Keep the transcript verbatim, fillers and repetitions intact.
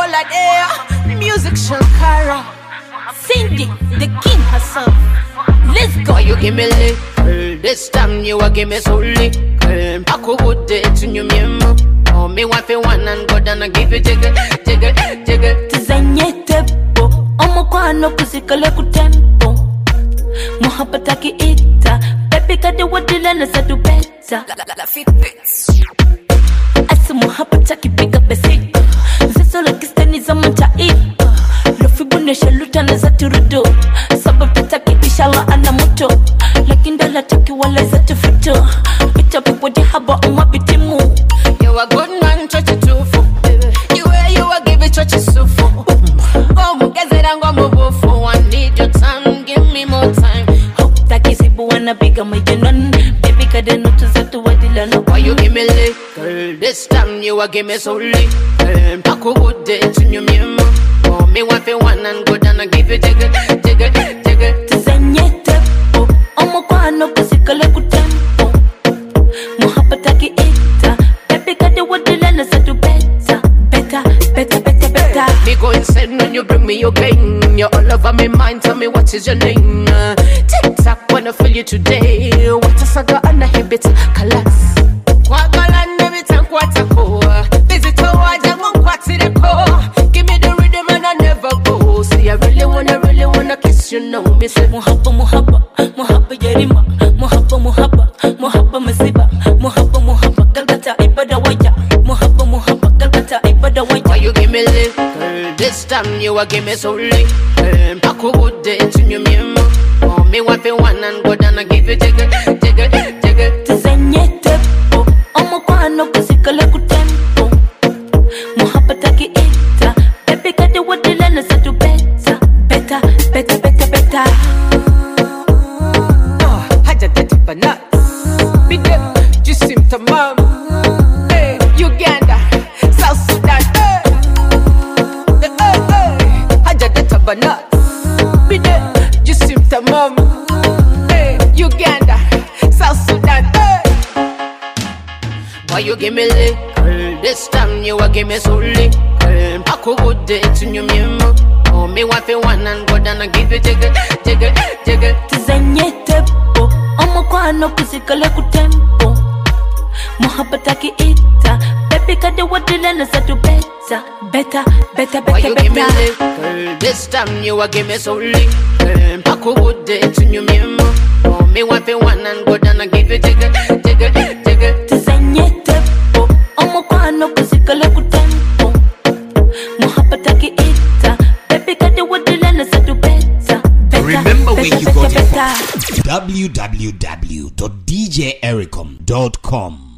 of there. Music Shankara, Cindy, the king herself. Let's go. You give me lick, this time you a give me so lick. Paco would date to you, memo. Oh, me wife one and go down and give you jiggle, jiggle, jiggle. Tizanye tempo, omo kwa no kuzikale kutempo. Muhabataki ita, baby kade wadila na sadu beta. La fit bits. Asa muhabataki piga besi. Zeso la kistani za manta i. Lofibune shaluta na zatu rudo. Sababu taki ishala ana moto. Lakinda la taki wala zatu fito. Pita pipo di haba umwa bitimu. You a good man, church it too for. You where you a give it church it so for. Oh, mugazera ngo mubufu. I need your time, give me more time. Taki sibu wana biga majinon. Baby kade nutu zatu wadila no. Why you give me lick? Girl, this time you a give me so lick. Paco good day to you, memo. Oh, me wife one and go down and give you jiggle, jiggle, jiggle. Tizanye tempo, omo kwa no kuzikale kutempo. Muhabataki ita, baby kade wadila na zatu beta. Beta, beta, beta, beta. Me go insane when you bring me your game. You're all over my mind, tell me what is your name. uh, Tick tock, wanna feel you today. What a saga and a habit, kalas. Kwagala never tank watako. Visit our jangon kwatireko. Give me the rhythm and I never go. See I really wanna, really wanna kiss you now. Me say Muhabba, muhabba, muhabba yerima. Muhabba, muhabba, muhabba masiba. Muhabba, muhabba, galgata ibada waya. Muhabba, muhabba, galgata ibada why waya. you give me lick? Girl, this time you a give me so lick. Paco good day to you, memo. Oh, me wife one and go down and give you jiggle, jiggle, jiggle. Tizanye tempo, omo kwa no kuzikale kutempo. Muhabbataki ita, baby kade wadila na zatu beta. Beta, beta, beta, beta. Oh, haja deti banat. Big up, jisim tamam. Hey, Uganda, South Sudan. Hey, hey, hey. Haja deti banat. Big up, jisim tamam. Hey, Uganda, South Sudan. Hey. Why you give me lick? This time you a give me so lick. Paco good day to you, memo. Oh, me wife one and go down and give you jiggle, jiggle, jiggle. Tizanye tempo, omo kwa no kuzikale kutempo. Muhabbataki ita, baby kade wadila na zatu beta. Beta, beta, Why beta, you give me beta. lick? Girl, this time you a give me so lick. Paco good day to you, memo. Oh, me wife one and go down and give you jiggle, jiggle, jiggle. Tizanye tempo, omo kwa no kuzikale kutempo. Muhabbataki ita, baby kade wadila na zatu beta. Beta, Remember where beta, you got beta, it beta. from. w w w dot d j ericom dot com